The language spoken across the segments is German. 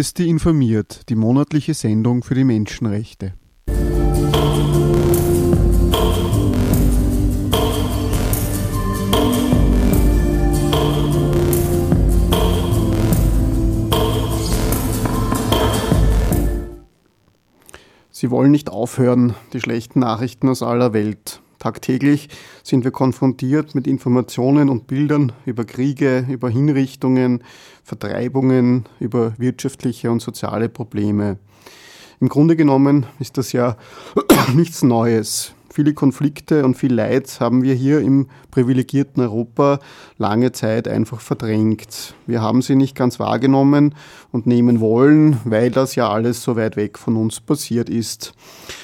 Amnesty informiert, die monatliche Sendung für die Menschenrechte. Sie wollen nicht aufhören, die schlechten Nachrichten aus aller Welt. Tagtäglich sind wir konfrontiert mit Informationen und Bildern über Kriege, über Hinrichtungen, Vertreibungen, über wirtschaftliche und soziale Probleme. Im Grunde genommen ist das ja nichts Neues. Viele Konflikte und viel Leid haben wir hier im privilegierten Europa lange Zeit einfach verdrängt. Wir haben sie nicht ganz wahrgenommen und nehmen wollen, weil das ja alles so weit weg von uns passiert ist.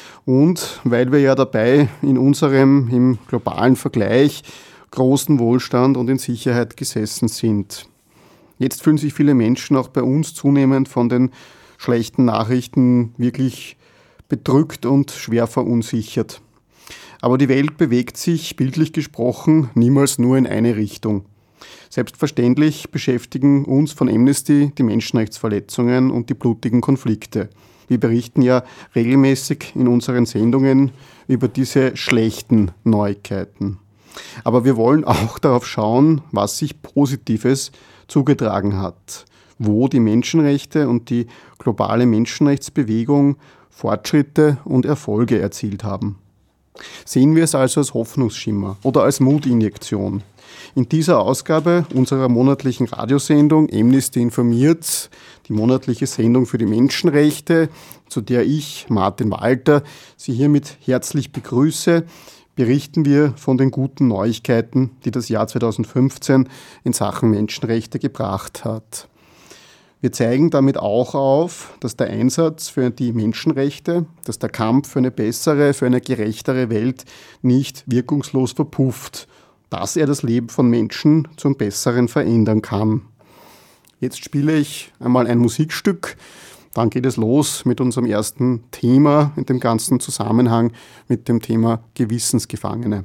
Und weil wir ja dabei in unserem, im globalen Vergleich, großen Wohlstand und in Sicherheit gesessen sind. Jetzt fühlen sich viele Menschen auch bei uns zunehmend von den schlechten Nachrichten wirklich bedrückt und schwer verunsichert. Aber die Welt bewegt sich, bildlich gesprochen, niemals nur in eine Richtung. Selbstverständlich beschäftigen uns von Amnesty die Menschenrechtsverletzungen und die blutigen Konflikte. Wir berichten ja regelmäßig in unseren Sendungen über diese schlechten Neuigkeiten. Aber wir wollen auch darauf schauen, was sich Positives zugetragen hat, wo die Menschenrechte und die globale Menschenrechtsbewegung Fortschritte und Erfolge erzielt haben. Sehen wir es also als Hoffnungsschimmer oder als Mutinjektion. In dieser Ausgabe unserer monatlichen Radiosendung Amnesty informiert, die monatliche Sendung für die Menschenrechte, zu der ich, Martin Walter, Sie hiermit herzlich begrüße, berichten wir von den guten Neuigkeiten, die das Jahr 2015 in Sachen Menschenrechte gebracht hat. Wir zeigen damit auch auf, dass der Einsatz für die Menschenrechte, dass der Kampf für eine bessere, für eine gerechtere Welt nicht wirkungslos verpufft, dass er das Leben von Menschen zum Besseren verändern kann. Jetzt spiele ich einmal ein Musikstück, dann geht es los mit unserem ersten Thema in dem ganzen Zusammenhang mit dem Thema Gewissensgefangene.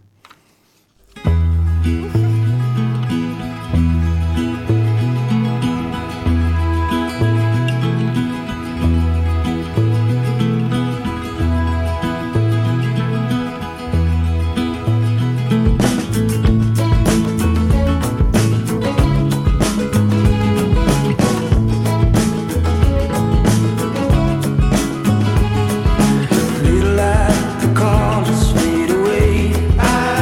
Little light, the colors fade away. I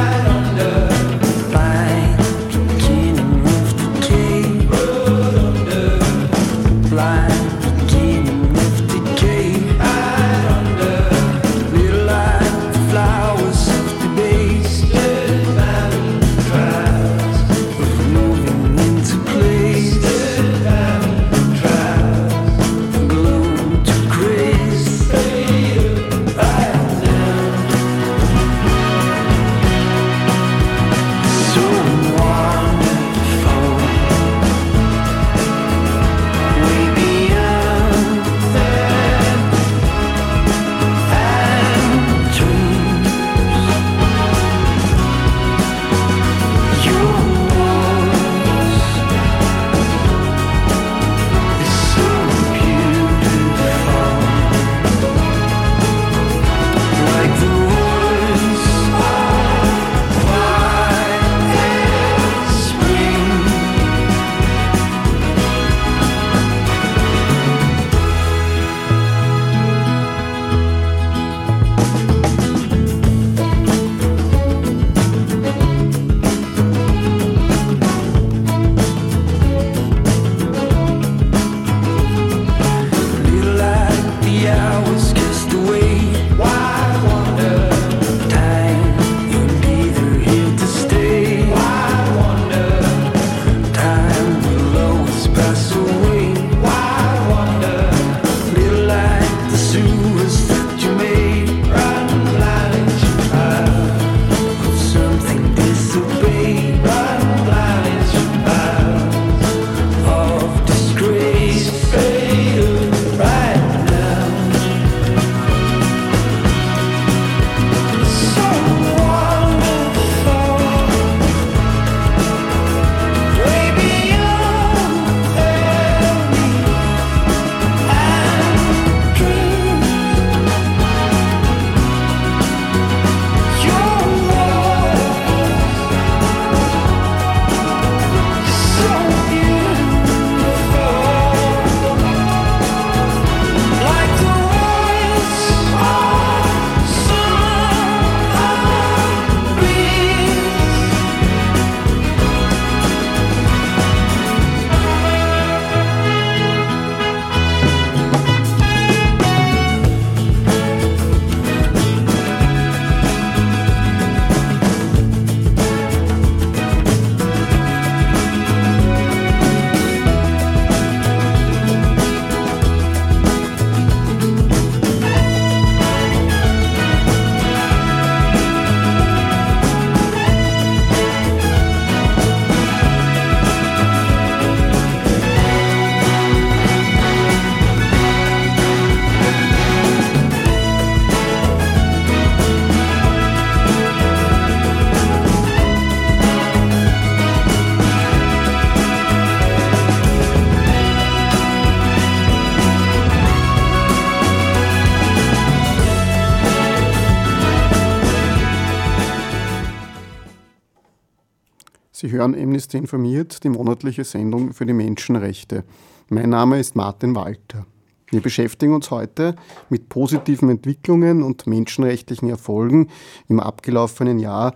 Sie hören Amnesty informiert, die monatliche Sendung für die Menschenrechte. Mein Name ist Martin Walter. Wir beschäftigen uns heute mit positiven Entwicklungen und menschenrechtlichen Erfolgen im abgelaufenen Jahr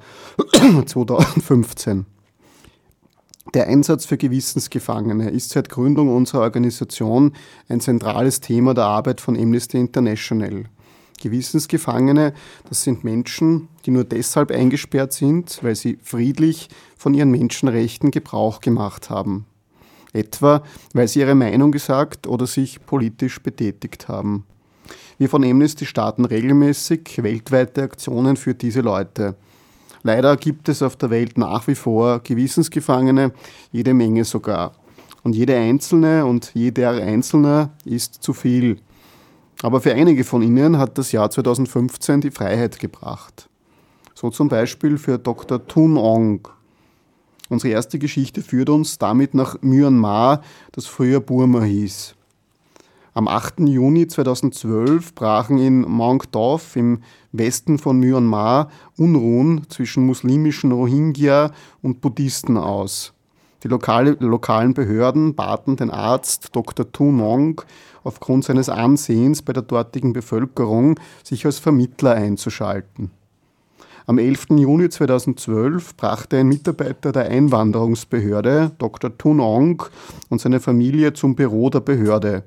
2015. Der Einsatz für Gewissensgefangene ist seit Gründung unserer Organisation ein zentrales Thema der Arbeit von Amnesty International. Gewissensgefangene, das sind Menschen, die nur deshalb eingesperrt sind, weil sie friedlich von ihren Menschenrechten Gebrauch gemacht haben. Etwa, weil sie ihre Meinung gesagt oder sich politisch betätigt haben. Wir von Amnesty starten regelmäßig weltweite Aktionen für diese Leute. Leider gibt es auf der Welt nach wie vor Gewissensgefangene, jede Menge sogar. Und jede Einzelne und jeder Einzelne ist zu viel. Aber für einige von ihnen hat das Jahr 2015 die Freiheit gebracht. So zum Beispiel für Dr. Thun Ong. Unsere erste Geschichte führt uns damit nach Myanmar, das früher Burma hieß. Am 8. Juni 2012 brachen in Maung Taw im Westen von Myanmar Unruhen zwischen muslimischen Rohingya und Buddhisten aus. Die lokalen Behörden baten den Arzt Dr. Thun Ong aufgrund seines Ansehens bei der dortigen Bevölkerung, sich als Vermittler einzuschalten. Am 11. Juni 2012 brachte ein Mitarbeiter der Einwanderungsbehörde, Dr. Thun Ong, und seine Familie zum Büro der Behörde.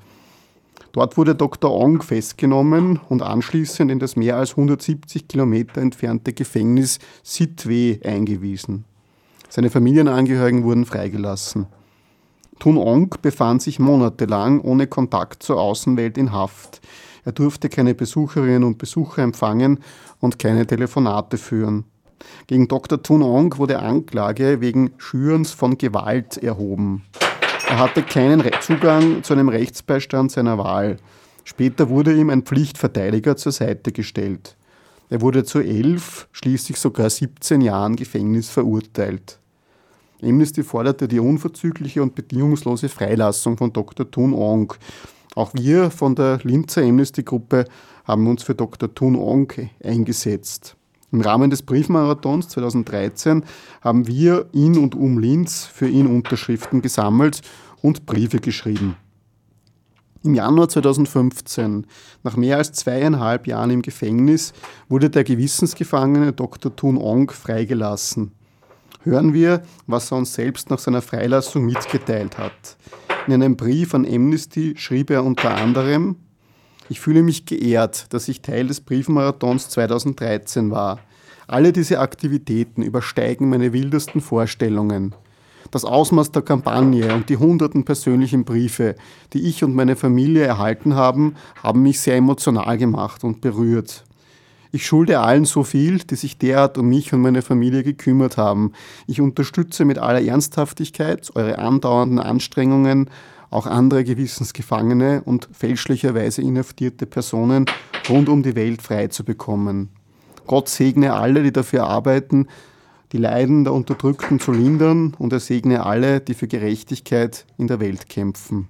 Dort wurde Dr. Ong festgenommen und anschließend in das mehr als 170 Kilometer entfernte Gefängnis Sitwe eingewiesen. Seine Familienangehörigen wurden freigelassen. Thun Ong befand sich monatelang ohne Kontakt zur Außenwelt in Haft. Er durfte keine Besucherinnen und Besucher empfangen und keine Telefonate führen. Gegen Dr. Thun Ong wurde Anklage wegen Schürens von Gewalt erhoben. Er hatte keinen Zugang zu einem Rechtsbeistand seiner Wahl. Später wurde ihm ein Pflichtverteidiger zur Seite gestellt. Er wurde zu 11, schließlich sogar 17 Jahren Gefängnis verurteilt. Amnesty forderte die unverzügliche und bedingungslose Freilassung von Dr. Thun Ong. Auch wir von der Linzer Amnesty-Gruppe haben uns für Dr. Thun Ong eingesetzt. Im Rahmen des Briefmarathons 2013 haben wir in und um Linz für ihn Unterschriften gesammelt und Briefe geschrieben. Im Januar 2015, nach mehr als 2,5 Jahren im Gefängnis, wurde der Gewissensgefangene Dr. Thun Ong freigelassen. Hören wir, was er uns selbst nach seiner Freilassung mitgeteilt hat. In einem Brief an Amnesty schrieb er unter anderem: Ich fühle mich geehrt, dass ich Teil des Briefmarathons 2013 war. Alle diese Aktivitäten übersteigen meine wildesten Vorstellungen. Das Ausmaß der Kampagne und die hunderten persönlichen Briefe, die ich und meine Familie erhalten haben, haben mich sehr emotional gemacht und berührt. Ich schulde allen so viel, die sich derart um mich und meine Familie gekümmert haben. Ich unterstütze mit aller Ernsthaftigkeit eure andauernden Anstrengungen, auch andere Gewissensgefangene und fälschlicherweise inhaftierte Personen rund um die Welt frei zu bekommen. Gott segne alle, die dafür arbeiten, die Leiden der Unterdrückten zu lindern, und er segne alle, die für Gerechtigkeit in der Welt kämpfen.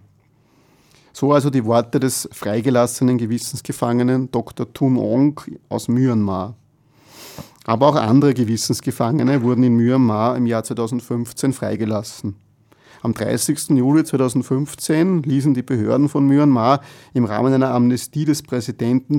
So also die Worte des freigelassenen Gewissensgefangenen Dr. Thun Ong aus Myanmar. Aber auch andere Gewissensgefangene wurden in Myanmar im Jahr 2015 freigelassen. Am 30. Juli 2015 ließen die Behörden von Myanmar im Rahmen einer Amnestie des Präsidenten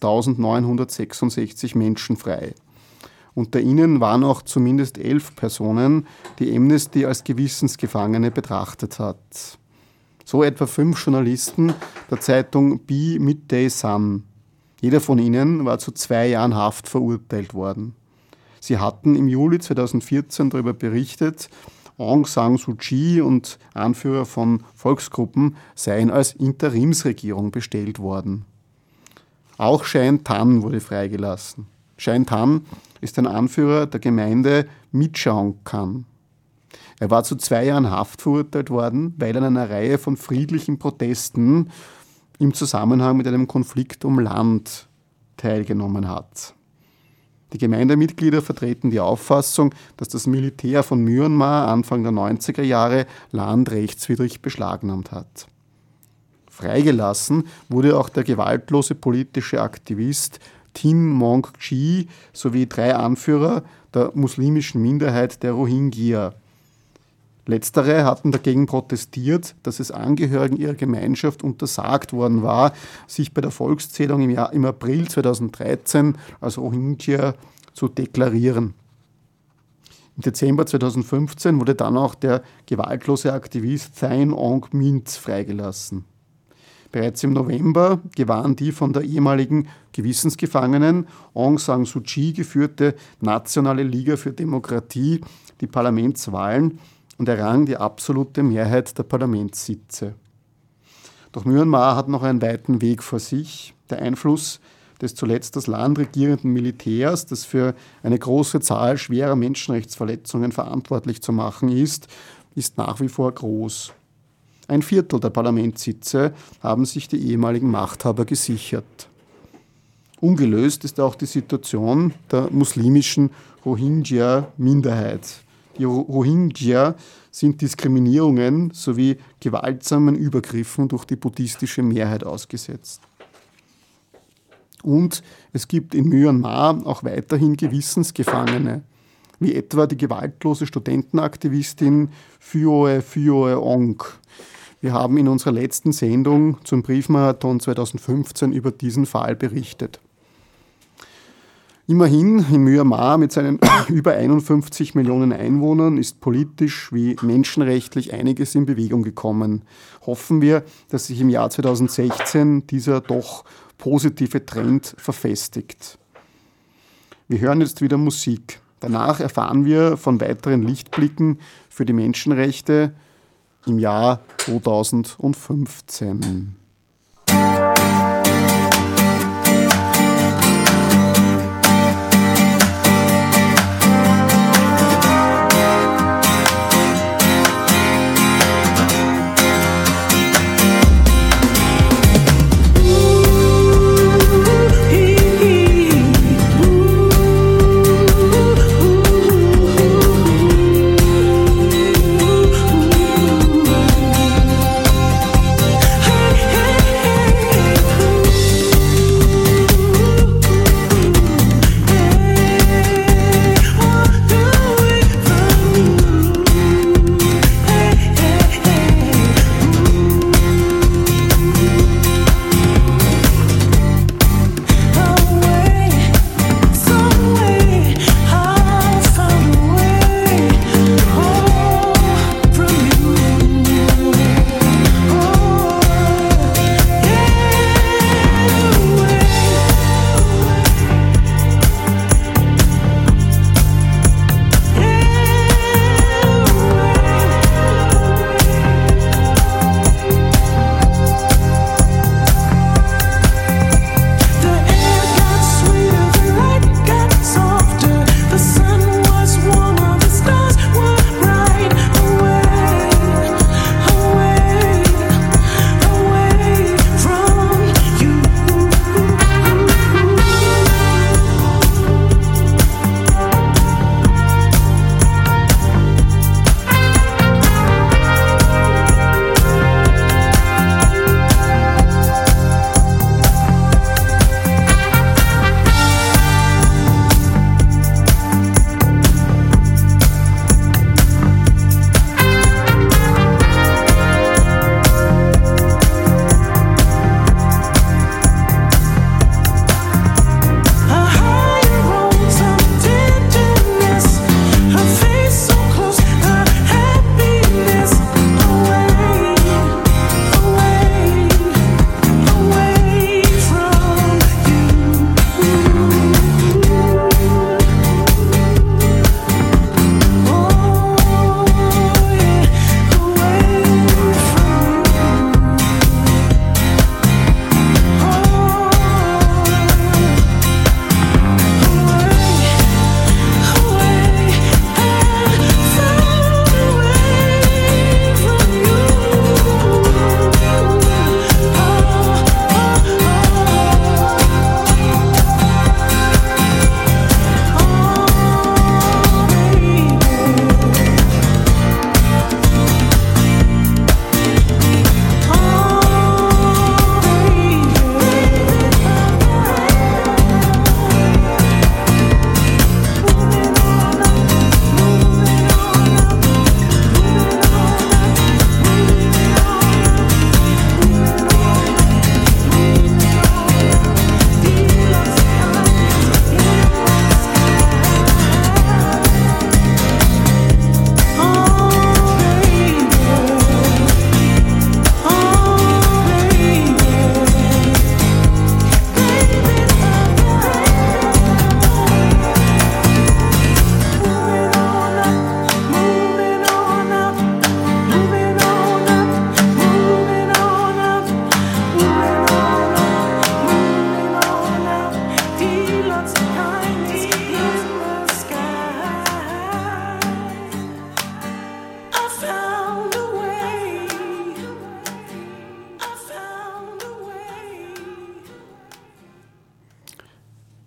6.966 Menschen frei. Unter ihnen waren auch zumindest 11 Personen, die Amnesty als Gewissensgefangene betrachtet hat. So etwa 5 Journalisten der Zeitung Be Midday Sun. Jeder von ihnen war zu 2 Jahren Haft verurteilt worden. Sie hatten im Juli 2014 darüber berichtet, Aung San Suu Kyi und Anführer von Volksgruppen seien als Interimsregierung bestellt worden. Auch Cheyenne Tan wurde freigelassen. Cheyenne Tan ist ein Anführer der Gemeinde Michoacan. Er war zu 2 Jahren Haft verurteilt worden, weil er an einer Reihe von friedlichen Protesten im Zusammenhang mit einem Konflikt um Land teilgenommen hat. Die Gemeindemitglieder vertreten die Auffassung, dass das Militär von Myanmar Anfang der 90er Jahre Land rechtswidrig beschlagnahmt hat. Freigelassen wurde auch der gewaltlose politische Aktivist Tim Maung Kyi sowie 3 Anführer der muslimischen Minderheit der Rohingya. Letztere hatten dagegen protestiert, dass es Angehörigen ihrer Gemeinschaft untersagt worden war, sich bei der Volkszählung im April 2013 als Rohingya zu deklarieren. Im Dezember 2015 wurde dann auch der gewaltlose Aktivist Thein Aung Mint freigelassen. Bereits im November gewann die von der ehemaligen Gewissensgefangenen Aung San Suu Kyi geführte Nationale Liga für Demokratie die Parlamentswahlen und errang die absolute Mehrheit der Parlamentssitze. Doch Myanmar hat noch einen weiten Weg vor sich. Der Einfluss des zuletzt das Land regierenden Militärs, das für eine große Zahl schwerer Menschenrechtsverletzungen verantwortlich zu machen ist nach wie vor groß. 1/4 der Parlamentssitze haben sich die ehemaligen Machthaber gesichert. Ungelöst ist auch die Situation der muslimischen Rohingya-Minderheit. Die Rohingya sind Diskriminierungen sowie gewaltsamen Übergriffen durch die buddhistische Mehrheit ausgesetzt. Und es gibt in Myanmar auch weiterhin Gewissensgefangene, wie etwa die gewaltlose Studentenaktivistin Phyoe Aung. Wir haben in unserer letzten Sendung zum Briefmarathon 2015 über diesen Fall berichtet. Immerhin, in Myanmar mit seinen über 51 Millionen Einwohnern ist politisch wie menschenrechtlich einiges in Bewegung gekommen. Hoffen wir, dass sich im Jahr 2016 dieser doch positive Trend verfestigt. Wir hören jetzt wieder Musik. Danach erfahren wir von weiteren Lichtblicken für die Menschenrechte im Jahr 2015. Hey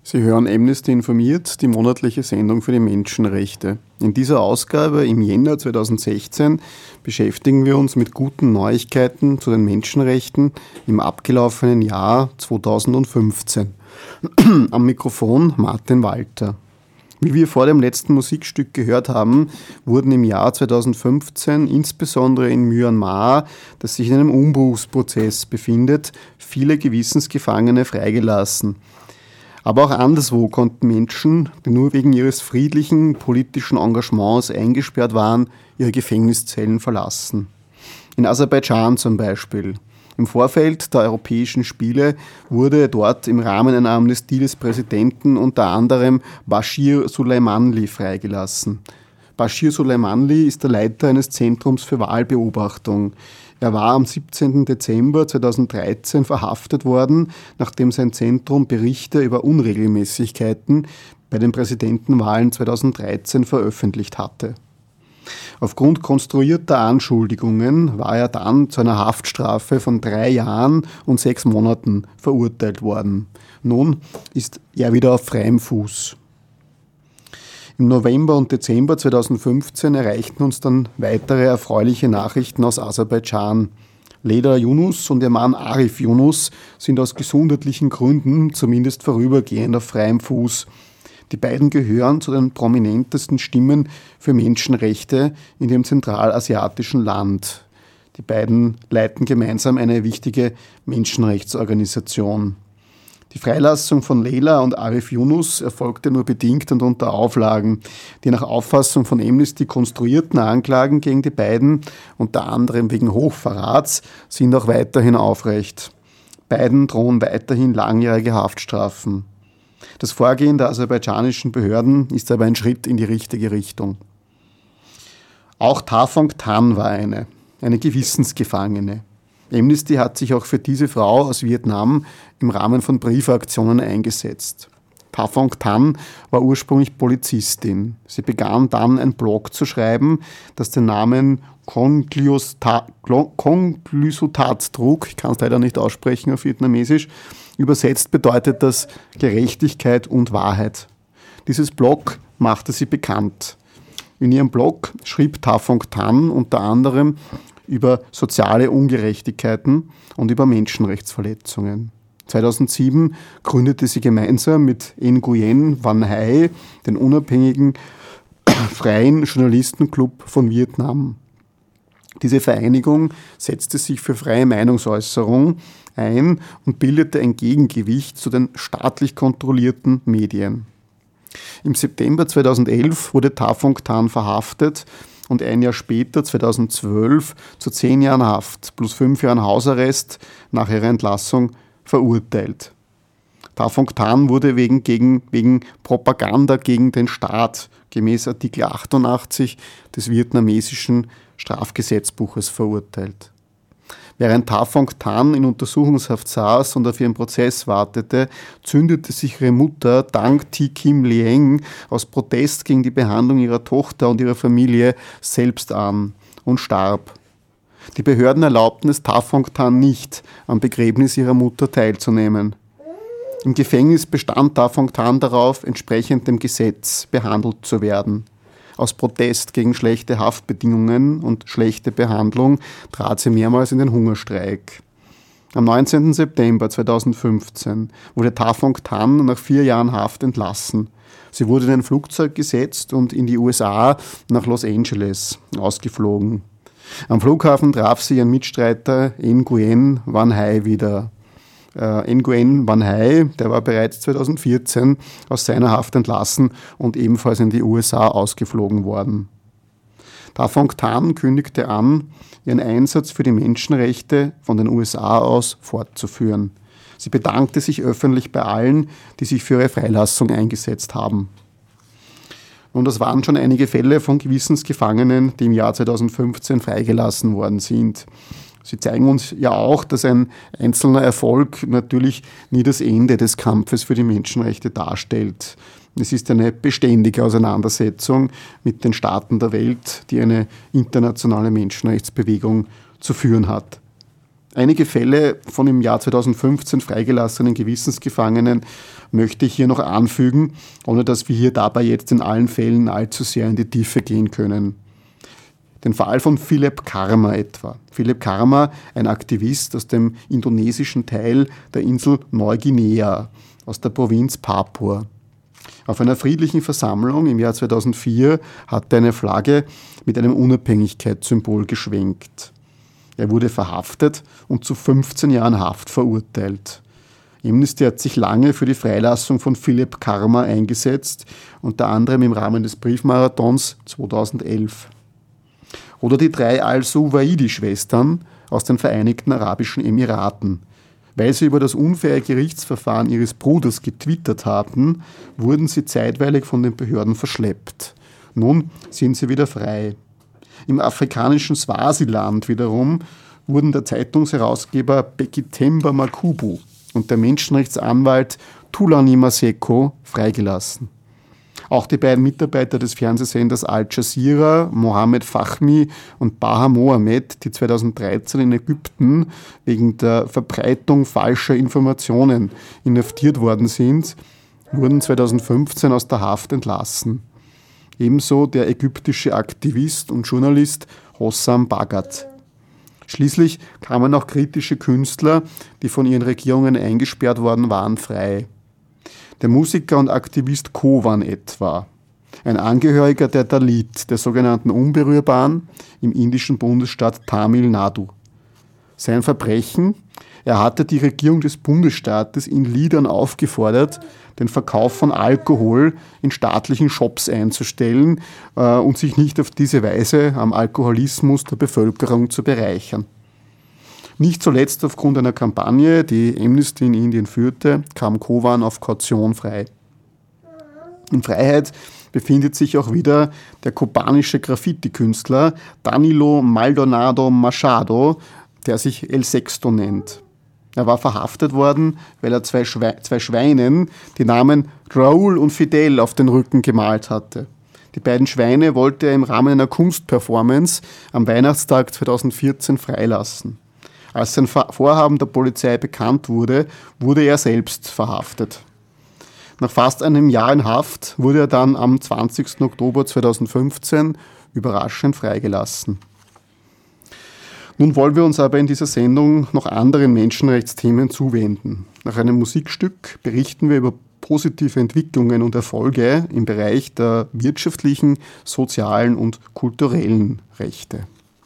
Sie hören Amnesty informiert, die monatliche Sendung für die Menschenrechte. In dieser Ausgabe im Jänner 2016 beschäftigen wir uns mit guten Neuigkeiten zu den Menschenrechten im abgelaufenen Jahr 2015. Am Mikrofon Martin Walter. Wie wir vor dem letzten Musikstück gehört haben, wurden im Jahr 2015 insbesondere in Myanmar, das sich in einem Umbruchsprozess befindet, viele Gewissensgefangene freigelassen. Aber auch anderswo konnten Menschen, die nur wegen ihres friedlichen politischen Engagements eingesperrt waren, ihre Gefängniszellen verlassen. In Aserbaidschan zum Beispiel. Im Vorfeld der Europäischen Spiele wurde dort im Rahmen einer Amnestie des Präsidenten unter anderem Bashir Soleimanli freigelassen. Bashir Soleimanli ist der Leiter eines Zentrums für Wahlbeobachtung. Er war am 17. Dezember 2013 verhaftet worden, nachdem sein Zentrum Berichte über Unregelmäßigkeiten bei den Präsidentenwahlen 2013 veröffentlicht hatte. Aufgrund konstruierter Anschuldigungen war er dann zu einer Haftstrafe von 3 Jahren und 6 Monaten verurteilt worden. Nun ist er wieder auf freiem Fuß. Im November und Dezember 2015 erreichten uns dann weitere erfreuliche Nachrichten aus Aserbaidschan. Leyla Yunus und ihr Mann Arif Yunus sind aus gesundheitlichen Gründen zumindest vorübergehend auf freiem Fuß. Die beiden gehören zu den prominentesten Stimmen für Menschenrechte in dem zentralasiatischen Land. Die beiden leiten gemeinsam eine wichtige Menschenrechtsorganisation. Die Freilassung von Leyla und Arif Yunus erfolgte nur bedingt und unter Auflagen. Die nach Auffassung von Amnesty konstruierten Anklagen gegen die beiden, unter anderem wegen Hochverrats, sind auch weiterhin aufrecht. Beiden drohen weiterhin langjährige Haftstrafen. Das Vorgehen der aserbaidschanischen Behörden ist aber ein Schritt in die richtige Richtung. Auch Tha Phong Thanh war eine Gewissensgefangene. Amnesty hat sich auch für diese Frau aus Vietnam im Rahmen von Briefaktionen eingesetzt. Tha Phong Thanh war ursprünglich Polizistin. Sie begann dann einen Blog zu schreiben, das den Namen Konglysutat trug. Ich kann es leider nicht aussprechen auf Vietnamesisch. Übersetzt bedeutet das Gerechtigkeit und Wahrheit. Dieses Blog machte sie bekannt. In ihrem Blog schrieb Tha Phong Thanh unter anderem über soziale Ungerechtigkeiten und über Menschenrechtsverletzungen. 2007 gründete sie gemeinsam mit Nguyen Van Hai den unabhängigen freien Journalistenclub von Vietnam. Diese Vereinigung setzte sich für freie Meinungsäußerung ein und bildete ein Gegengewicht zu den staatlich kontrollierten Medien. Im September 2011 wurde Tha Phong Thanh verhaftet und ein Jahr später, 2012, zu 10 Jahren Haft plus 5 Jahren Hausarrest nach ihrer Entlassung verurteilt. Tha Phong Thanh wurde wegen Propaganda gegen den Staat gemäß Artikel 88 des vietnamesischen Strafgesetzbuches verurteilt. Während Tha Phong Thanh in Untersuchungshaft saß und auf ihren Prozess wartete, zündete sich ihre Mutter Dang Thi Kim Lieng aus Protest gegen die Behandlung ihrer Tochter und ihrer Familie selbst an und starb. Die Behörden erlaubten es Tha Phong Thanh nicht, am Begräbnis ihrer Mutter teilzunehmen. Im Gefängnis bestand Tha Phong Thanh darauf, entsprechend dem Gesetz behandelt zu werden. Aus Protest gegen schlechte Haftbedingungen und schlechte Behandlung trat sie mehrmals in den Hungerstreik. Am 19. September 2015 wurde Tha Phong Thanh nach 4 Jahren Haft entlassen. Sie wurde in ein Flugzeug gesetzt und in die USA nach Los Angeles ausgeflogen. Am Flughafen traf sie ihren Mitstreiter Nguyen Van Hai wieder. Nguyen Van Hai, der war bereits 2014 aus seiner Haft entlassen und ebenfalls in die USA ausgeflogen worden. Tha Phong Thanh kündigte an, ihren Einsatz für die Menschenrechte von den USA aus fortzuführen. Sie bedankte sich öffentlich bei allen, die sich für ihre Freilassung eingesetzt haben. Und das waren schon einige Fälle von Gewissensgefangenen, die im Jahr 2015 freigelassen worden sind. Sie zeigen uns ja auch, dass ein einzelner Erfolg natürlich nie das Ende des Kampfes für die Menschenrechte darstellt. Es ist eine beständige Auseinandersetzung mit den Staaten der Welt, die eine internationale Menschenrechtsbewegung zu führen hat. Einige Fälle von im Jahr 2015 freigelassenen Gewissensgefangenen möchte ich hier noch anfügen, ohne dass wir hier dabei jetzt in allen Fällen allzu sehr in die Tiefe gehen können. Den Fall von Philip Karma etwa. Philip Karma, ein Aktivist aus dem indonesischen Teil der Insel Neuguinea, aus der Provinz Papua. Auf einer friedlichen Versammlung im Jahr 2004 hat er eine Flagge mit einem Unabhängigkeitssymbol geschwenkt. Er wurde verhaftet und zu 15 Jahren Haft verurteilt. Amnesty hat sich lange für die Freilassung von Philip Karma eingesetzt, unter anderem im Rahmen des Briefmarathons 2011. Oder die 3 Al-Suwaidi-Schwestern aus den Vereinigten Arabischen Emiraten. Weil sie über das unfaire Gerichtsverfahren ihres Bruders getwittert hatten, wurden sie zeitweilig von den Behörden verschleppt. Nun sind sie wieder frei. Im afrikanischen Swasiland wiederum wurden der Zeitungsherausgeber Bekitemba Makubu und der Menschenrechtsanwalt Thulani Maseko freigelassen. Auch die beiden Mitarbeiter des Fernsehsenders Al Jazeera, Mohamed Fahmy und Baha Mohamed, die 2013 in Ägypten wegen der Verbreitung falscher Informationen inhaftiert worden sind, wurden 2015 aus der Haft entlassen. Ebenso der ägyptische Aktivist und Journalist Hossam Bagat. Schließlich kamen auch kritische Künstler, die von ihren Regierungen eingesperrt worden waren, frei. Der Musiker und Aktivist Kovan etwa, ein Angehöriger der Dalit, der sogenannten Unberührbaren im indischen Bundesstaat Tamil Nadu. Sein Verbrechen: Er hatte die Regierung des Bundesstaates in Liedern aufgefordert, den Verkauf von Alkohol in staatlichen Shops einzustellen und sich nicht auf diese Weise am Alkoholismus der Bevölkerung zu bereichern. Nicht zuletzt aufgrund einer Kampagne, die Amnesty in Indien führte, kam Kovan auf Kaution frei. In Freiheit befindet sich auch wieder der kubanische Graffiti-Künstler Danilo Maldonado Machado, der sich El Sexto nennt. Er war verhaftet worden, weil er zwei Schweinen die Namen Raúl und Fidel auf den Rücken gemalt hatte. Die beiden Schweine wollte er im Rahmen einer Kunstperformance am Weihnachtstag 2014 freilassen. Als sein Vorhaben der Polizei bekannt wurde, wurde er selbst verhaftet. Nach fast einem Jahr in Haft wurde er dann am 20. Oktober 2015 überraschend freigelassen. Nun wollen wir uns aber in dieser Sendung noch anderen Menschenrechtsthemen zuwenden. Nach einem Musikstück berichten wir über positive Entwicklungen und Erfolge im Bereich der wirtschaftlichen, sozialen und kulturellen Rechte.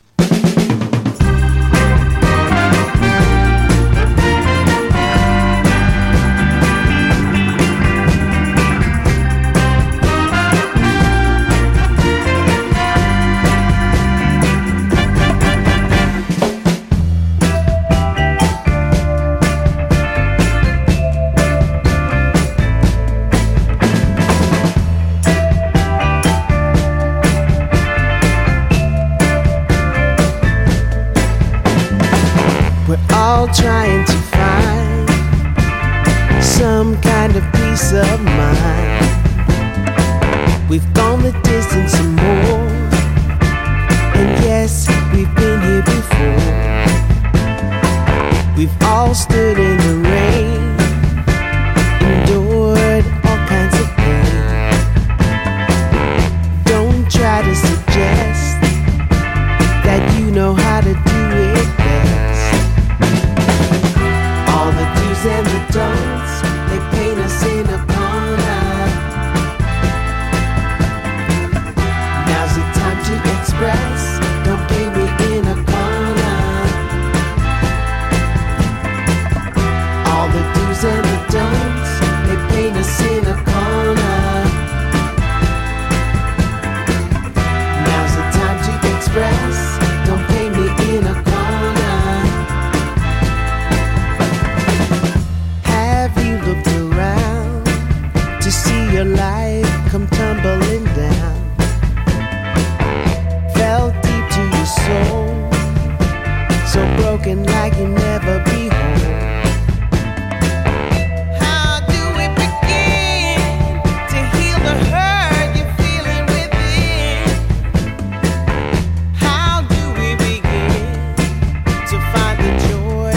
Trying to find some kind of peace of mind. We've gone the distance and more, and yes, we've been here before. We've all stood in the rain, endured all kinds of pain. Don't try to suggest that you know how to do it best. All the do's and the don'ts, they paint us in a corner. Now's the time to express, don't paint me in a corner. All the do's and the don'ts, they paint us in a corner. Now's the time to express, don't paint me in a corner. See your life come tumbling down. Fell deep to your soul, so broken like you never be whole. How do we begin to heal the hurt you're feeling within? How do we begin to find the joy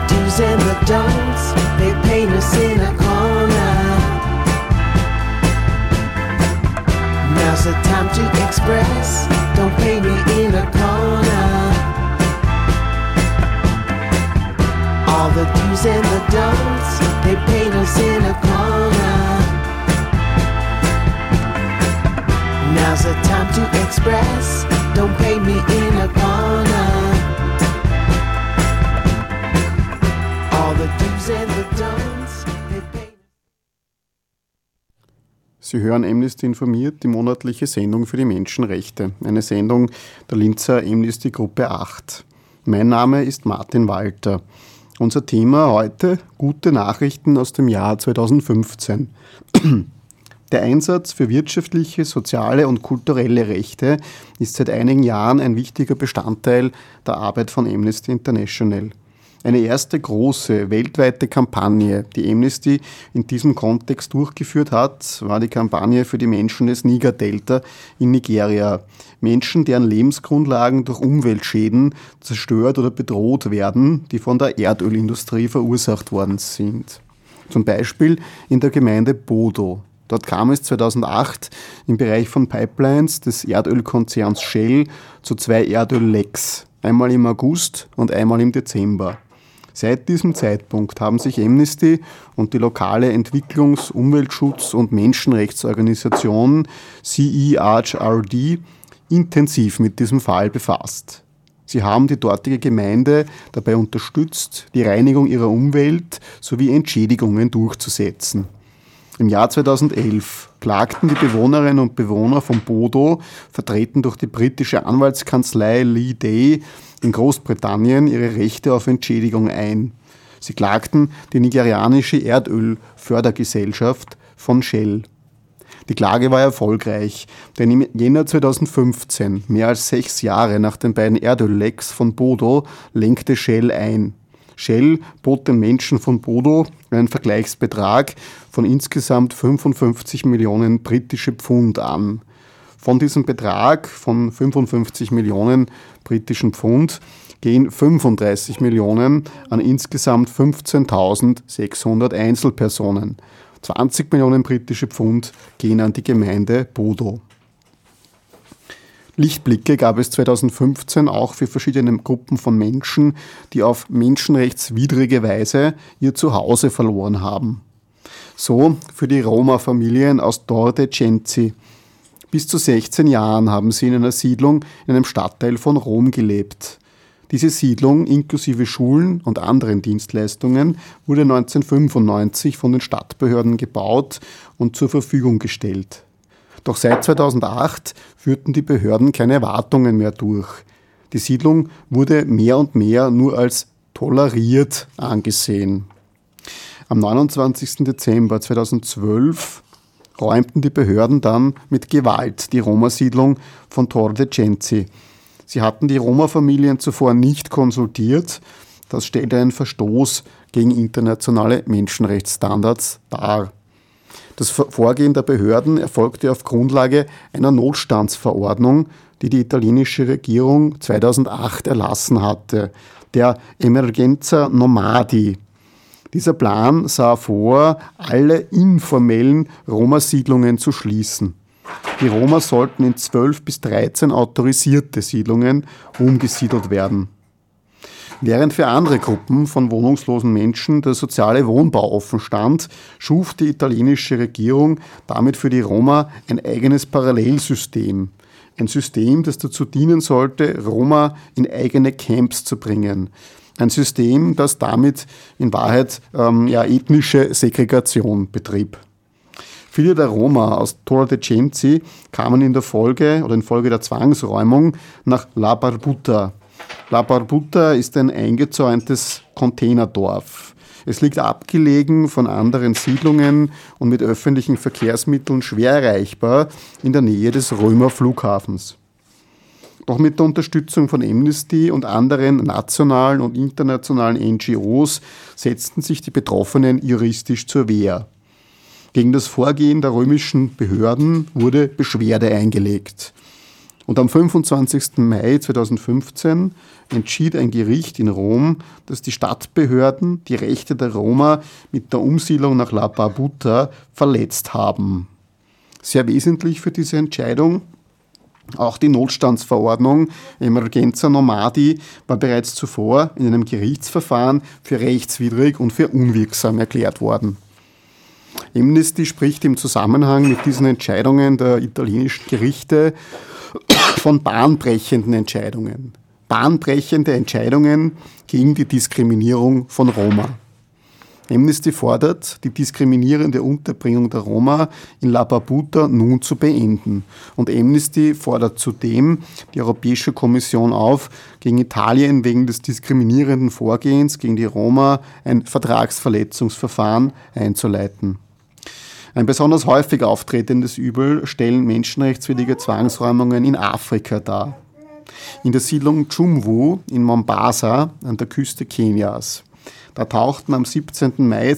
do's and the don'ts, they paint us in a corner. Now's the time to express, don't paint me in a corner. All the do's and the don'ts, they paint us in a corner. Now's the time to express, don't paint me in a corner. All the do's and the don'ts, they paint. Sie hören Amnesty informiert, die monatliche Sendung für die Menschenrechte. Eine Sendung der Linzer Amnesty Gruppe 8. Mein Name ist Martin Walter. Unser Thema heute: gute Nachrichten aus dem Jahr 2015. Der Einsatz für wirtschaftliche, soziale und kulturelle Rechte ist seit einigen Jahren ein wichtiger Bestandteil der Arbeit von Amnesty International. Eine erste große weltweite Kampagne, die Amnesty in diesem Kontext durchgeführt hat, war die Kampagne für die Menschen des Niger-Delta in Nigeria. Menschen, deren Lebensgrundlagen durch Umweltschäden zerstört oder bedroht werden, die von der Erdölindustrie verursacht worden sind. Zum Beispiel in der Gemeinde Bodo. Dort kam es 2008 im Bereich von Pipelines des Erdölkonzerns Shell zu 2 Erdöllecks, einmal im August und einmal im Dezember. Seit diesem Zeitpunkt haben sich Amnesty und die lokale Entwicklungs-, Umweltschutz- und Menschenrechtsorganisation CERHRD intensiv mit diesem Fall befasst. Sie haben die dortige Gemeinde dabei unterstützt, die Reinigung ihrer Umwelt sowie Entschädigungen durchzusetzen. Im Jahr 2011 klagten die Bewohnerinnen und Bewohner von Bodo, vertreten durch die britische Anwaltskanzlei Lee Day in Großbritannien, ihre Rechte auf Entschädigung ein. Sie klagten die nigerianische Erdölfördergesellschaft von Shell. Die Klage war erfolgreich, denn im Jänner 2015, mehr als 6 Jahre nach den beiden Erdöllecks von Bodo, lenkte Shell ein. Shell bot den Menschen von Bodo einen Vergleichsbetrag von insgesamt 55 Millionen britische Pfund an. Von diesem Betrag von 55 Millionen britischen Pfund gehen 35 Millionen an insgesamt 15.600 Einzelpersonen. 20 Millionen britische Pfund gehen an die Gemeinde Bodo. Lichtblicke gab es 2015 auch für verschiedene Gruppen von Menschen, die auf menschenrechtswidrige Weise ihr Zuhause verloren haben. So für die Roma-Familien aus Torre Cenci. Bis zu 16 Jahren haben sie in einer Siedlung in einem Stadtteil von Rom gelebt. Diese Siedlung inklusive Schulen und anderen Dienstleistungen wurde 1995 von den Stadtbehörden gebaut und zur Verfügung gestellt. Doch seit 2008 führten die Behörden keine Wartungen mehr durch. Die Siedlung wurde mehr und mehr nur als toleriert angesehen. Am 29. Dezember 2012 räumten die Behörden dann mit Gewalt die Roma-Siedlung von Torre Cenci. Sie hatten die Roma-Familien zuvor nicht konsultiert. Das stellte einen Verstoß gegen internationale Menschenrechtsstandards dar. Das Vorgehen der Behörden erfolgte auf Grundlage einer Notstandsverordnung, die die italienische Regierung 2008 erlassen hatte, der Emergenza Nomadi. Dieser Plan sah vor, alle informellen Roma-Siedlungen zu schließen. Die Roma sollten in 12 bis 13 autorisierte Siedlungen umgesiedelt werden. Während für andere Gruppen von wohnungslosen Menschen der soziale Wohnbau offen stand, schuf die italienische Regierung damit für die Roma ein eigenes Parallelsystem. Ein System, das dazu dienen sollte, Roma in eigene Camps zu bringen. Ein System, das damit in Wahrheit ethnische Segregation betrieb. Viele der Roma aus Torre Cenci kamen infolge der Zwangsräumung nach La Barbuta. La Barbuta ist ein eingezäuntes Containerdorf. Es liegt abgelegen von anderen Siedlungen und mit öffentlichen Verkehrsmitteln schwer erreichbar in der Nähe des Römerflughafens. Doch mit der Unterstützung von Amnesty und anderen nationalen und internationalen NGOs setzten sich die Betroffenen juristisch zur Wehr. Gegen das Vorgehen der römischen Behörden wurde Beschwerde eingelegt. Und am 25. Mai 2015 entschied ein Gericht in Rom, dass die Stadtbehörden die Rechte der Roma mit der Umsiedlung nach La Barbuta verletzt haben. Sehr wesentlich für diese Entscheidung: auch die Notstandsverordnung Emergenza Nomadi war bereits zuvor in einem Gerichtsverfahren für rechtswidrig und für unwirksam erklärt worden. Amnesty spricht im Zusammenhang mit diesen Entscheidungen der italienischen Gerichte von bahnbrechenden Entscheidungen. Bahnbrechende Entscheidungen gegen die Diskriminierung von Roma. Amnesty fordert, die diskriminierende Unterbringung der Roma in La Barbuta nun zu beenden. Und Amnesty fordert zudem die Europäische Kommission auf, gegen Italien wegen des diskriminierenden Vorgehens gegen die Roma ein Vertragsverletzungsverfahren einzuleiten. Ein besonders häufig auftretendes Übel stellen menschenrechtswidrige Zwangsräumungen in Afrika dar. In der Siedlung Chumvu in Mombasa an der Küste Kenias. Da tauchten am 17. Mai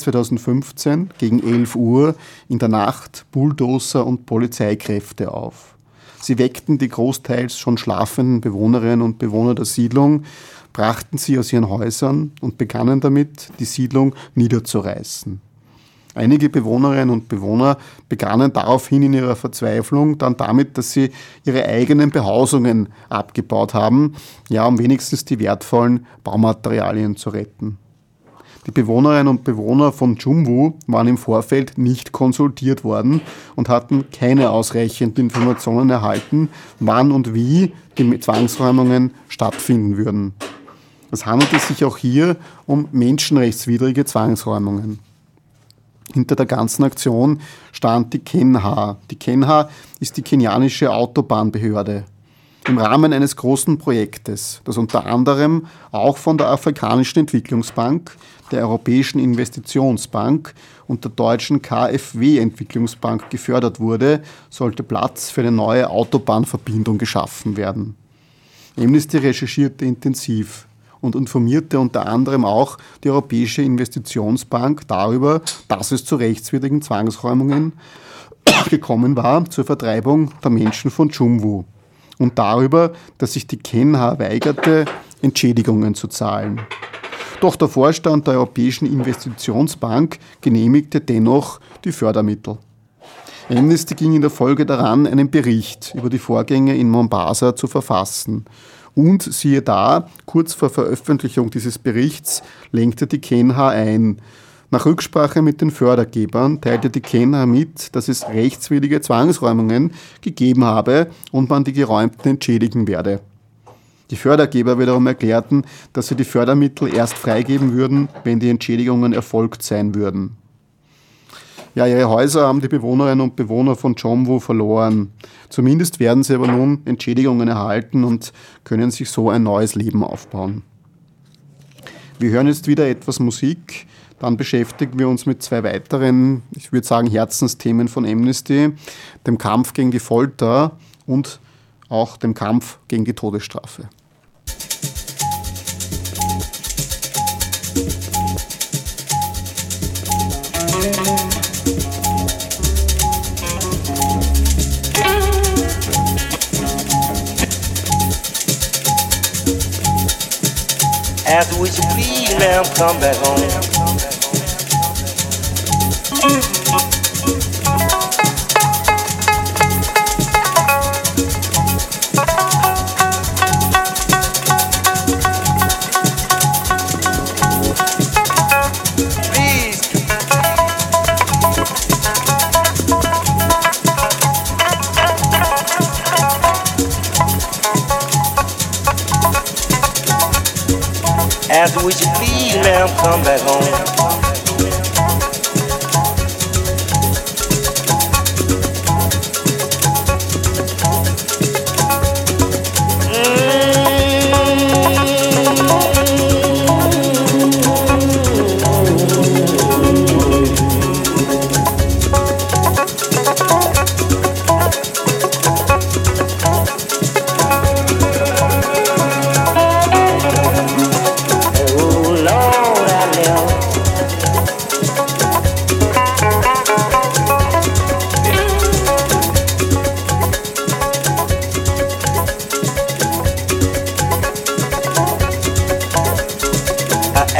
2015 gegen 11 Uhr in der Nacht Bulldozer und Polizeikräfte auf. Sie weckten die großteils schon schlafenden Bewohnerinnen und Bewohner der Siedlung, brachten sie aus ihren Häusern und begannen damit, die Siedlung niederzureißen. Einige Bewohnerinnen und Bewohner begannen daraufhin in ihrer Verzweiflung dann damit, dass sie ihre eigenen Behausungen abgebaut haben, ja, um wenigstens die wertvollen Baumaterialien zu retten. Die Bewohnerinnen und Bewohner von Chumvu waren im Vorfeld nicht konsultiert worden und hatten keine ausreichenden Informationen erhalten, wann und wie die Zwangsräumungen stattfinden würden. Es handelte sich auch hier um menschenrechtswidrige Zwangsräumungen. Hinter der ganzen Aktion stand die KENHA. Die KENHA ist die kenianische Autobahnbehörde. Im Rahmen eines großen Projektes, das unter anderem auch von der Afrikanischen Entwicklungsbank, der Europäischen Investitionsbank und der deutschen KfW-Entwicklungsbank gefördert wurde, sollte Platz für eine neue Autobahnverbindung geschaffen werden. Amnesty recherchierte intensiv und informierte unter anderem auch die Europäische Investitionsbank darüber, dass es zu rechtswidrigen Zwangsräumungen gekommen war zur Vertreibung der Menschen von Chumvu und darüber, dass sich die KENHA weigerte, Entschädigungen zu zahlen. Doch der Vorstand der Europäischen Investitionsbank genehmigte dennoch die Fördermittel. Amnesty ging in der Folge daran, einen Bericht über die Vorgänge in Mombasa zu verfassen. Und siehe da, kurz vor Veröffentlichung dieses Berichts lenkte die KENHA ein. Nach Rücksprache mit den Fördergebern teilte die KENHA mit, dass es rechtswidrige Zwangsräumungen gegeben habe und man die Geräumten entschädigen werde. Die Fördergeber wiederum erklärten, dass sie die Fördermittel erst freigeben würden, wenn die Entschädigungen erfolgt sein würden. Ja, ihre Häuser haben die Bewohnerinnen und Bewohner von Chumvu verloren. Zumindest werden sie aber nun Entschädigungen erhalten und können sich so ein neues Leben aufbauen. Wir hören jetzt wieder etwas Musik, dann beschäftigen wir uns mit zwei weiteren, ich würde sagen, Herzensthemen von Amnesty, dem Kampf gegen die Folter und auch dem Kampf gegen die Todesstrafe. Ask would you please, ma'am, come back home. Ask would you please, ma'am, come back home.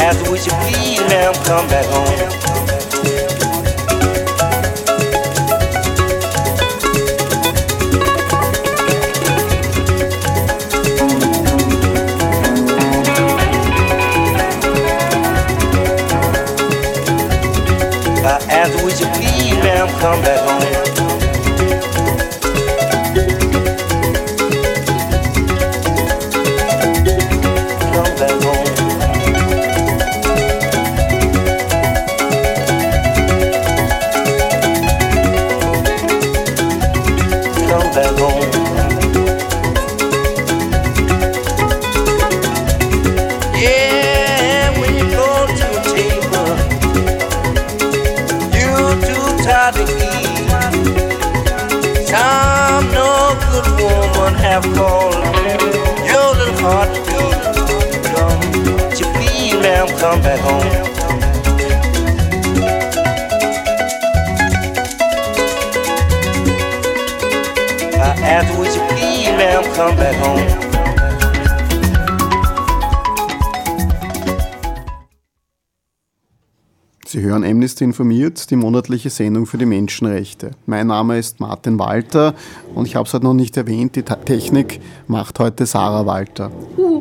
ask, would you please, ma'am, come back home? Would you please, ma'am, come back home? Come back home. Come back home. Yeah, when you go to a table, tired to eat. Some no good woman have called your little heart to beat. Come, would you please, ma'am, come back home? I asked, would you please, ma'am, come back home? Sie hören Amnesty informiert, die monatliche Sendung für die Menschenrechte. Mein Name ist Martin Walter und ich habe es heute noch nicht erwähnt, die Technik macht heute Sarah Walter.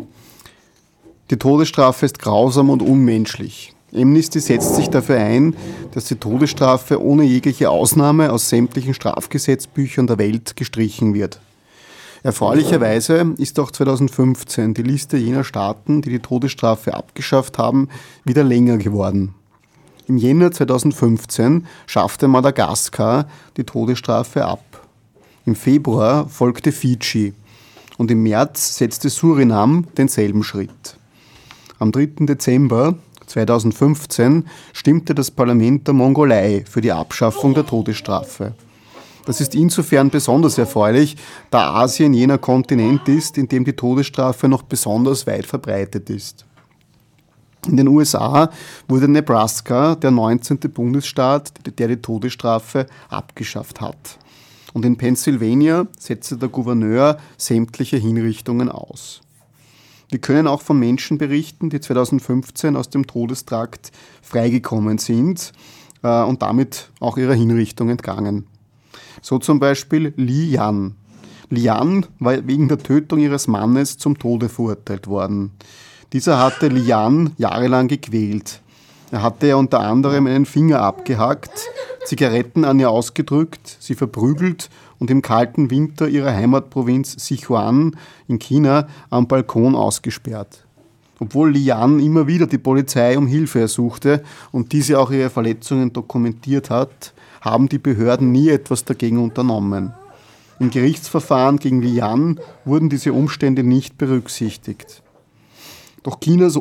Die Todesstrafe ist grausam und unmenschlich. Amnesty setzt sich dafür ein, dass die Todesstrafe ohne jegliche Ausnahme aus sämtlichen Strafgesetzbüchern der Welt gestrichen wird. Erfreulicherweise ist auch 2015 die Liste jener Staaten, die die Todesstrafe abgeschafft haben, wieder länger geworden. Im Jänner 2015 schaffte Madagaskar die Todesstrafe ab. Im Februar folgte Fidschi und im März setzte Surinam denselben Schritt. Am 3. Dezember 2015 stimmte das Parlament der Mongolei für die Abschaffung der Todesstrafe. Das ist insofern besonders erfreulich, da Asien jener Kontinent ist, in dem die Todesstrafe noch besonders weit verbreitet ist. In den USA wurde Nebraska der 19. Bundesstaat, der die Todesstrafe abgeschafft hat. Und in Pennsylvania setzte der Gouverneur sämtliche Hinrichtungen aus. Wir können auch von Menschen berichten, die 2015 aus dem Todestrakt freigekommen sind und damit auch ihrer Hinrichtung entgangen. So zum Beispiel Li Yan. Li Yan war wegen der Tötung ihres Mannes zum Tode verurteilt worden. Dieser hatte Li Yan jahrelang gequält. Er hatte ihr unter anderem einen Finger abgehackt, Zigaretten an ihr ausgedrückt, sie verprügelt und im kalten Winter ihrer Heimatprovinz Sichuan in China am Balkon ausgesperrt. Obwohl Li Yan immer wieder die Polizei um Hilfe ersuchte und diese auch ihre Verletzungen dokumentiert hat, haben die Behörden nie etwas dagegen unternommen. Im Gerichtsverfahren gegen Li Yan wurden diese Umstände nicht berücksichtigt. Doch Chinas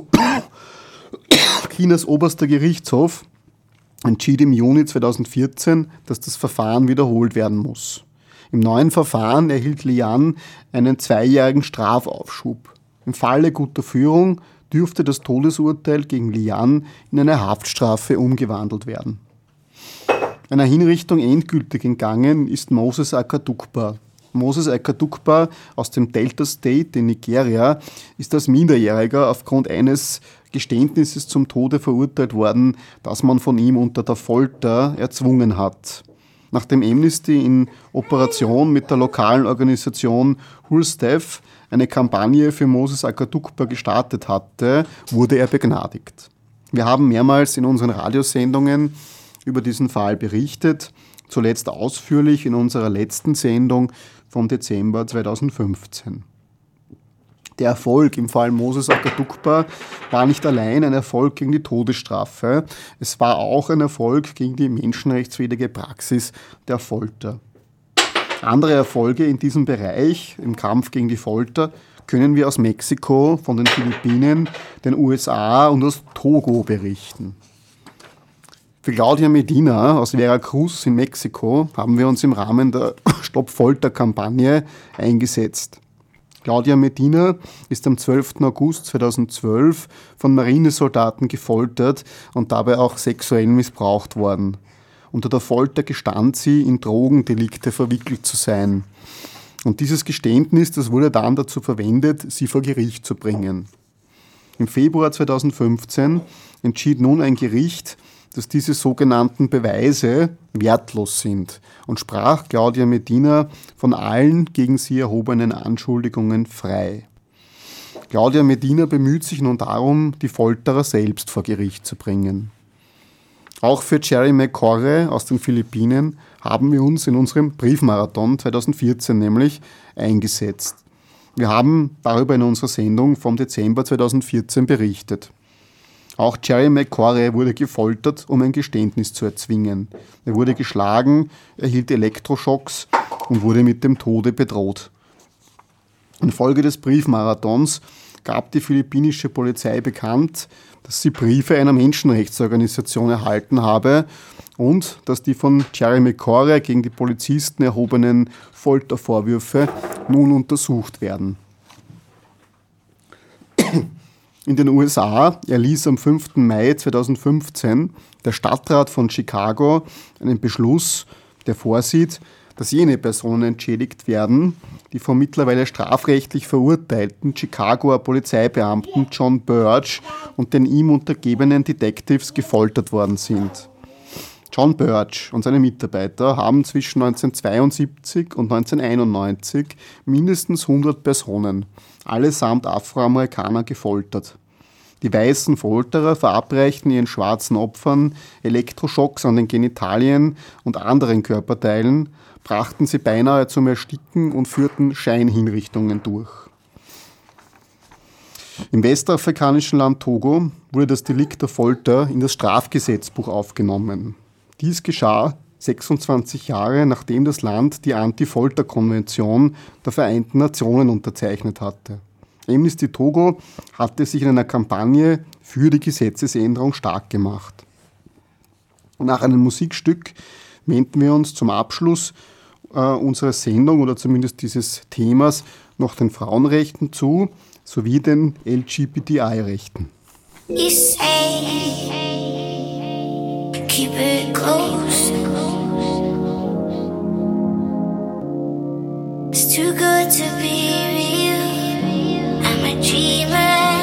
oberster Gerichtshof entschied im Juni 2014, dass das Verfahren wiederholt werden muss. Im neuen Verfahren erhielt Li Yan einen 2-jährigen Strafaufschub. Im Falle guter Führung dürfte das Todesurteil gegen Li Yan in eine Haftstrafe umgewandelt werden. Einer Hinrichtung endgültig entgangen ist Moses Akadugba. Moses Akadugba aus dem Delta State in Nigeria ist als Minderjähriger aufgrund eines Geständnisses zum Tode verurteilt worden, das man von ihm unter der Folter erzwungen hat. Nachdem Amnesty in Operation mit der lokalen Organisation HULSTEF eine Kampagne für Moses Akadugba gestartet hatte, wurde er begnadigt. Wir haben mehrmals in unseren Radiosendungen über diesen Fall berichtet, zuletzt ausführlich in unserer letzten Sendung vom Dezember 2015. Der Erfolg im Fall Moses Akadugba war nicht allein ein Erfolg gegen die Todesstrafe, es war auch ein Erfolg gegen die menschenrechtswidrige Praxis der Folter. Andere Erfolge in diesem Bereich, im Kampf gegen die Folter, können wir aus Mexiko, von den Philippinen, den USA und aus Togo berichten. Für Claudia Medina aus Veracruz in Mexiko haben wir uns im Rahmen der Stopp-Folter-Kampagne eingesetzt. Claudia Medina ist am 12. August 2012 von Marinesoldaten gefoltert und dabei auch sexuell missbraucht worden. Unter der Folter gestand sie, in Drogendelikte verwickelt zu sein. Und dieses Geständnis, das wurde dann dazu verwendet, sie vor Gericht zu bringen. Im Februar 2015 entschied nun ein Gericht, dass diese sogenannten Beweise wertlos sind und sprach Claudia Medina von allen gegen sie erhobenen Anschuldigungen frei. Claudia Medina bemüht sich nun darum, die Folterer selbst vor Gericht zu bringen. Auch für Jerry McCorry aus den Philippinen haben wir uns in unserem Briefmarathon 2014 nämlich eingesetzt. Wir haben darüber in unserer Sendung vom Dezember 2014 berichtet. Auch Jerry McCorry wurde gefoltert, um ein Geständnis zu erzwingen. Er wurde geschlagen, erhielt Elektroschocks und wurde mit dem Tode bedroht. Infolge des Briefmarathons gab die philippinische Polizei bekannt, dass sie Briefe einer Menschenrechtsorganisation erhalten habe und dass die von Jerry McCorry gegen die Polizisten erhobenen Foltervorwürfe nun untersucht werden. In den USA erließ am 5. Mai 2015 der Stadtrat von Chicago einen Beschluss, der vorsieht, dass jene Personen entschädigt werden, die vom mittlerweile strafrechtlich verurteilten Chicagoer Polizeibeamten John Birch und den ihm untergebenen Detectives gefoltert worden sind. John Birch und seine Mitarbeiter haben zwischen 1972 und 1991 mindestens 100 Personen, allesamt Afroamerikaner, gefoltert. Die weißen Folterer verabreichten ihren schwarzen Opfern Elektroschocks an den Genitalien und anderen Körperteilen, brachten sie beinahe zum Ersticken und führten Scheinhinrichtungen durch. Im westafrikanischen Land Togo wurde das Delikt der Folter in das Strafgesetzbuch aufgenommen. Dies geschah 26 Jahre, nachdem das Land die Anti-Folter-Konvention der Vereinten Nationen unterzeichnet hatte. Amnesty Togo hatte sich in einer Kampagne für die Gesetzesänderung stark gemacht. Nach einem Musikstück wenden wir uns zum Abschluss unserer Sendung oder zumindest dieses Themas noch den Frauenrechten zu, sowie den LGBTI-Rechten. You say, keep it close. It's too good to be real. I'm a dreamer.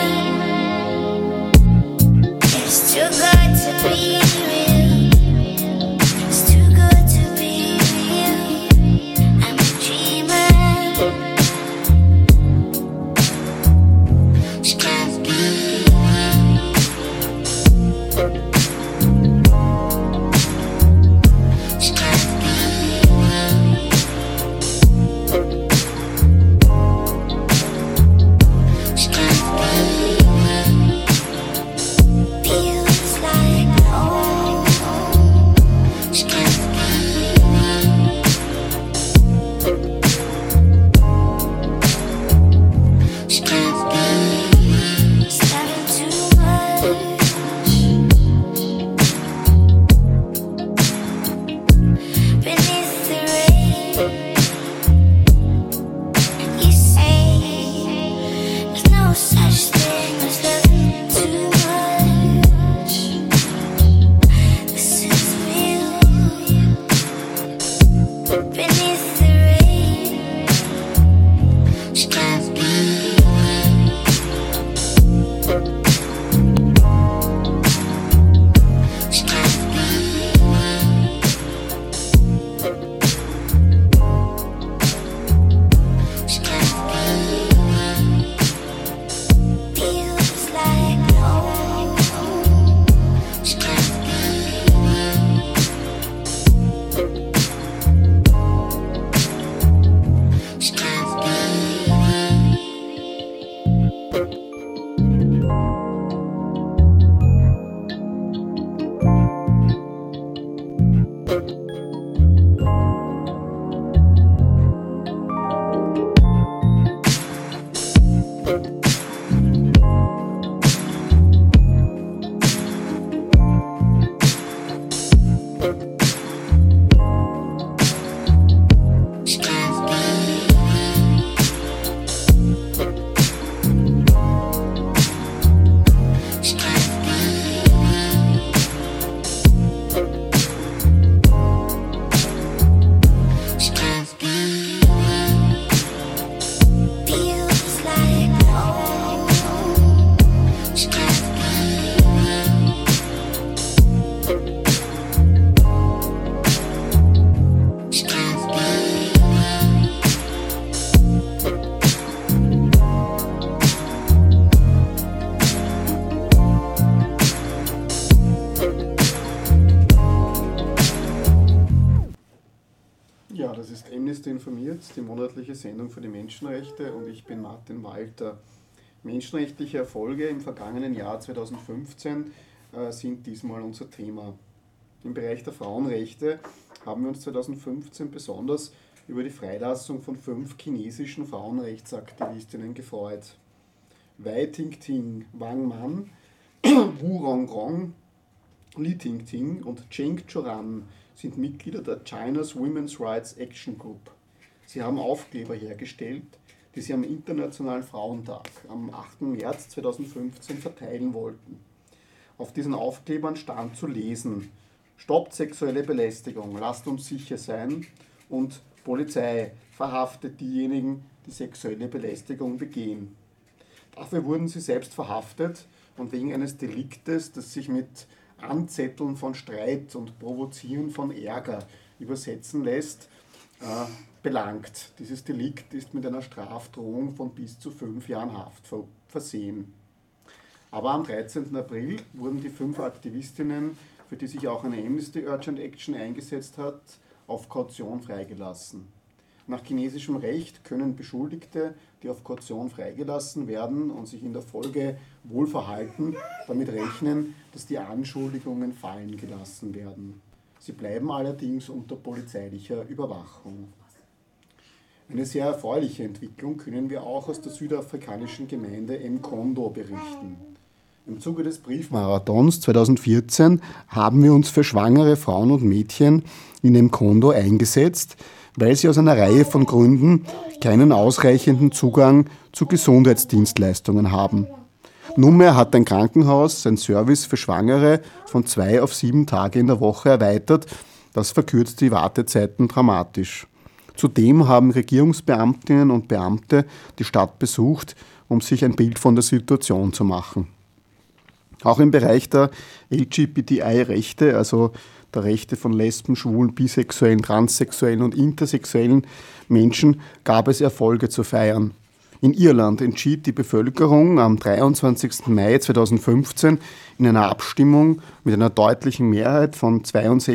It's too good to be real. It's too good to be real. I'm a dreamer. She can't be. She can't ist informiert, die monatliche Sendung für die Menschenrechte, und ich bin Martin Walter. Menschenrechtliche Erfolge im vergangenen Jahr 2015 sind diesmal unser Thema. Im Bereich der Frauenrechte haben wir uns 2015 besonders über die Freilassung von 5 chinesischen Frauenrechtsaktivistinnen gefreut. Wei Tingting, Wang Man, Wu Rongrong, Li Tingting und Cheng Choran sind Mitglieder der China's Women's Rights Action Group. Sie haben Aufkleber hergestellt, die sie am Internationalen Frauentag am 8. März 2015 verteilen wollten. Auf diesen Aufklebern stand zu lesen: Stoppt sexuelle Belästigung, lasst uns sicher sein, und Polizei, verhaftet diejenigen, die sexuelle Belästigung begehen. Dafür wurden sie selbst verhaftet und wegen eines Deliktes, das sich mit Anzetteln von Streit und Provozieren von Ärger übersetzen lässt, belangt. Dieses Delikt ist mit einer Strafdrohung von bis zu 5 Jahren Haft versehen. Aber am 13. April wurden die 5 Aktivistinnen, für die sich auch eine Amnesty Urgent Action eingesetzt hat, auf Kaution freigelassen. Nach chinesischem Recht können Beschuldigte, die auf Kaution freigelassen werden und sich in der Folge wohl verhalten, damit rechnen, dass die Anschuldigungen fallen gelassen werden. Sie bleiben allerdings unter polizeilicher Überwachung. Eine sehr erfreuliche Entwicklung können wir auch aus der südafrikanischen Gemeinde Mkondo berichten. Im Zuge des Briefmarathons 2014 haben wir uns für schwangere Frauen und Mädchen in Mkondo eingesetzt, weil sie aus einer Reihe von Gründen keinen ausreichenden Zugang zu Gesundheitsdienstleistungen haben. Nunmehr hat ein Krankenhaus sein Service für Schwangere von 2 auf 7 Tage in der Woche erweitert. Das verkürzt die Wartezeiten dramatisch. Zudem haben Regierungsbeamtinnen und Beamte die Stadt besucht, um sich ein Bild von der Situation zu machen. Auch im Bereich der LGBTI-Rechte, also der Rechte von Lesben, Schwulen, Bisexuellen, Transsexuellen und intersexuellen Menschen, gab es Erfolge zu feiern. In Irland entschied die Bevölkerung am 23. Mai 2015 in einer Abstimmung mit einer deutlichen Mehrheit von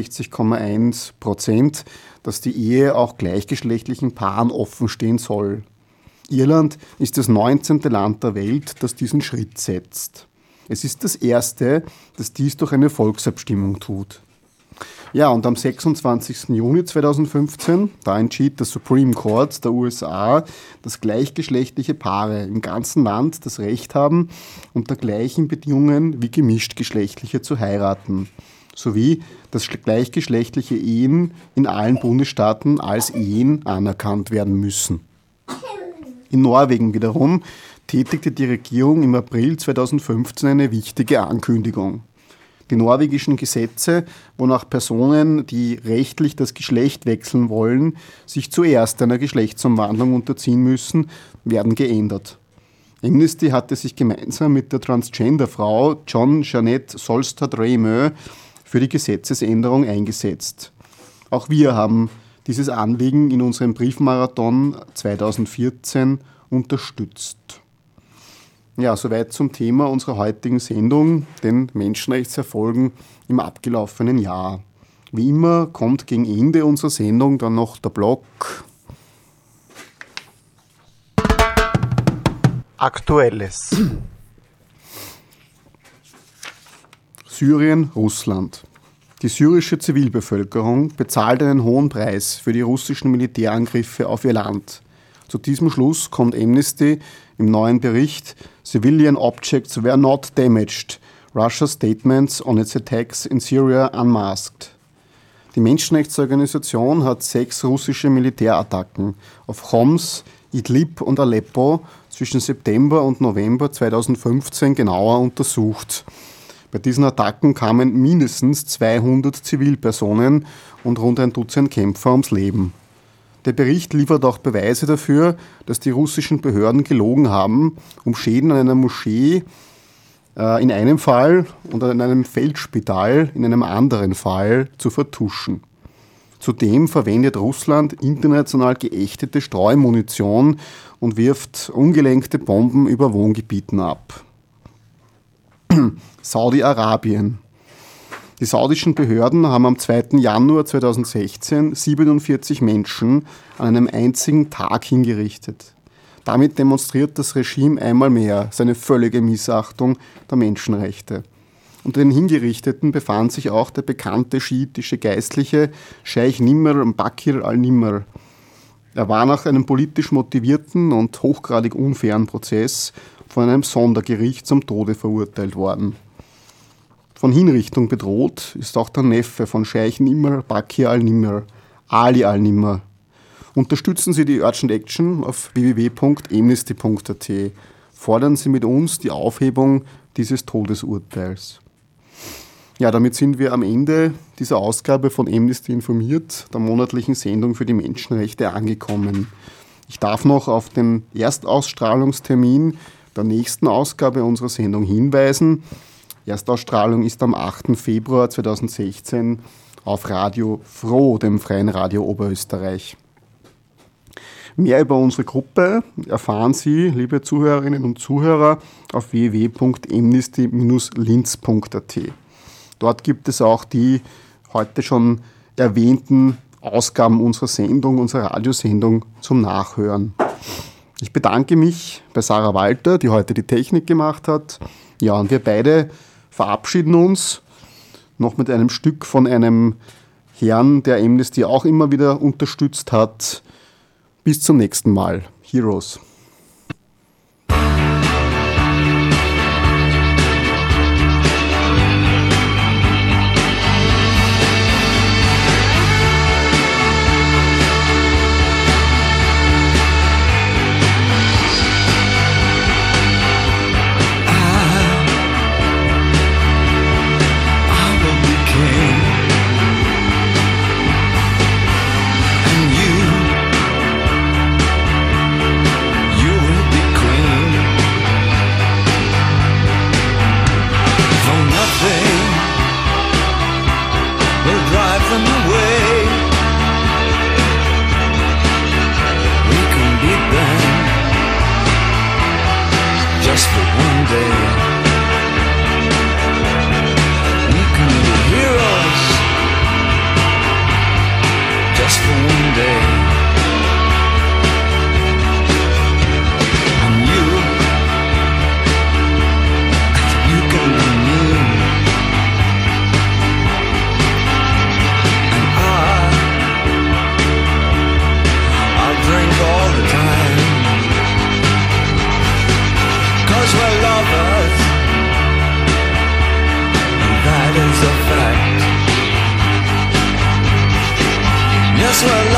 62,1%, dass die Ehe auch gleichgeschlechtlichen Paaren offen stehen soll. Irland ist das 19. Land der Welt, das diesen Schritt setzt. Es ist das erste, das dies durch eine Volksabstimmung tut. Ja, und am 26. Juni 2015, da entschied der Supreme Court der USA, dass gleichgeschlechtliche Paare im ganzen Land das Recht haben, unter gleichen Bedingungen wie gemischtgeschlechtliche zu heiraten, sowie dass gleichgeschlechtliche Ehen in allen Bundesstaaten als Ehen anerkannt werden müssen. In Norwegen wiederum tätigte die Regierung im April 2015 eine wichtige Ankündigung. Die norwegischen Gesetze, wonach Personen, die rechtlich das Geschlecht wechseln wollen, sich zuerst einer Geschlechtsumwandlung unterziehen müssen, werden geändert. Amnesty hatte sich gemeinsam mit der Transgender-Frau John Jeanette Solstad-Reimö für die Gesetzesänderung eingesetzt. Auch wir haben dieses Anliegen in unserem Briefmarathon 2014 unterstützt. Ja, soweit zum Thema unserer heutigen Sendung, den Menschenrechtserfolgen im abgelaufenen Jahr. Wie immer kommt gegen Ende unserer Sendung dann noch der Block Aktuelles. Syrien, Russland. Die syrische Zivilbevölkerung bezahlt einen hohen Preis für die russischen Militärangriffe auf ihr Land. Zu diesem Schluss kommt Amnesty im neuen Bericht Civilian Objects were not damaged. Russia's statements on its attacks in Syria unmasked. Die Menschenrechtsorganisation hat 6 russische Militärattacken auf Homs, Idlib und Aleppo zwischen September und November 2015 genauer untersucht. Bei diesen Attacken kamen mindestens 200 Zivilpersonen und rund ein Dutzend Kämpfer ums Leben. Der Bericht liefert auch Beweise dafür, dass die russischen Behörden gelogen haben, um Schäden an einer Moschee in einem Fall und an einem Feldspital in einem anderen Fall zu vertuschen. Zudem verwendet Russland international geächtete Streumunition und wirft ungelenkte Bomben über Wohngebieten ab. Saudi-Arabien. Die saudischen Behörden haben am 2. Januar 2016 47 Menschen an einem einzigen Tag hingerichtet. Damit demonstriert das Regime einmal mehr seine völlige Missachtung der Menschenrechte. Unter den Hingerichteten befand sich auch der bekannte schiitische Geistliche Scheich Nimr Bakir al-Nimr. Er war nach einem politisch motivierten und hochgradig unfairen Prozess von einem Sondergericht zum Tode verurteilt worden. Von Hinrichtung bedroht ist auch der Neffe von Scheich Nimr Bakir al-Nimr, Ali al-Nimr. Unterstützen Sie die Urgent Action auf www.amnesty.at. Fordern Sie mit uns die Aufhebung dieses Todesurteils. Ja, damit sind wir am Ende dieser Ausgabe von Amnesty informiert, der monatlichen Sendung für die Menschenrechte, angekommen. Ich darf noch auf den Erstausstrahlungstermin der nächsten Ausgabe unserer Sendung hinweisen. Erstausstrahlung ist am 8. Februar 2016 auf Radio Froh, dem Freien Radio Oberösterreich. Mehr über unsere Gruppe erfahren Sie, liebe Zuhörerinnen und Zuhörer, auf www.amnesty-linz.at. Dort gibt es auch die heute schon erwähnten Ausgaben unserer Sendung, unserer Radiosendung zum Nachhören. Ich bedanke mich bei Sarah Walter, die heute die Technik gemacht hat. Ja, und wir beide verabschieden uns noch mit einem Stück von einem Herrn, der Amnesty auch immer wieder unterstützt hat. Bis zum nächsten Mal. Heroes. Yes, we're